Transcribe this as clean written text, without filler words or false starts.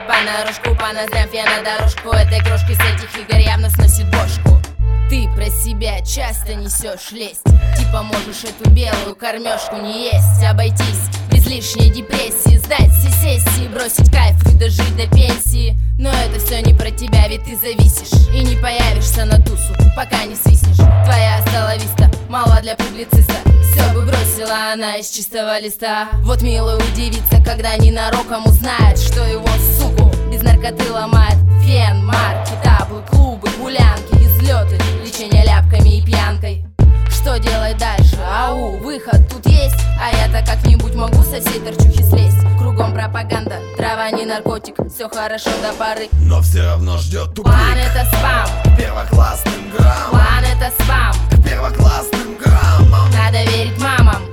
Понарошку, по ноздрям фена дорожку. Этой крошки с этих игр явно сносит бошку. Ты про себя часто несешь лесть, типа можешь эту белую кормежку не есть. Обойтись без лишней депрессии, сдать все сессии, бросить кайф и дожить до пенсии. Но это все не про тебя, ведь ты зависишь и не появишься на тусу, пока не свистнешь. Твоя столовиста мало для публициста, все бы бросила она из чистого листа. Вот милая удивится, когда ненароком узнает, что его суку без наркоты ломает фен, марки, таблы, клубы, гулянки, излеты, лечение ляпками и пьянкой. Что делать дальше? Ау, выход тут есть, а я-то как-нибудь могу со всей торчухи слезть. Кругом пропаганда, трава не наркотик, все хорошо до поры, но все равно ждет тупик. План это спам, Первоклассным граммом. план это спам, Первоклассным граммом. надо верить мамам.